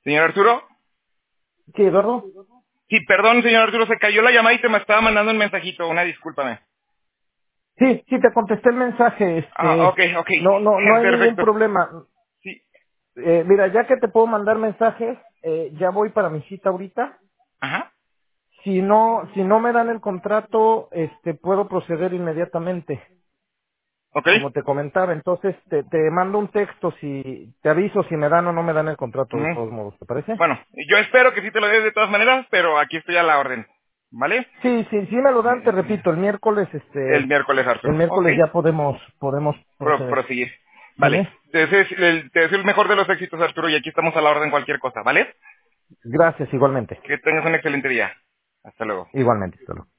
Señor Arturo. Sí, Eduardo. Sí, perdón, señor Arturo, se cayó la llamada y te me estaba mandando un mensajito, una discúlpame. Sí, te contesté el mensaje. Ok. No hay ningún Perfecto. problema. Sí. Mira, ya que te puedo mandar mensajes, ya voy para mi cita ahorita. Ajá. Si no me dan el contrato, puedo proceder inmediatamente, Ok. como te comentaba. Entonces, te mando un texto si te aviso si me dan o no me dan el contrato de Ujú. todos modos, ¿te parece? Bueno, yo espero que sí te lo des de todas maneras, pero aquí estoy a la orden. ¿Vale? Sí me lo dan, te repito, el miércoles, El miércoles, el Arturo. Ok. miércoles ya podemos proceder, Proseguir. Vale. ¿sale? Te deseo el mejor de los éxitos, Arturo, y aquí estamos a la orden cualquier cosa, ¿vale? Gracias, igualmente. Que tengas un excelente día. Hasta luego. Igualmente, hasta luego.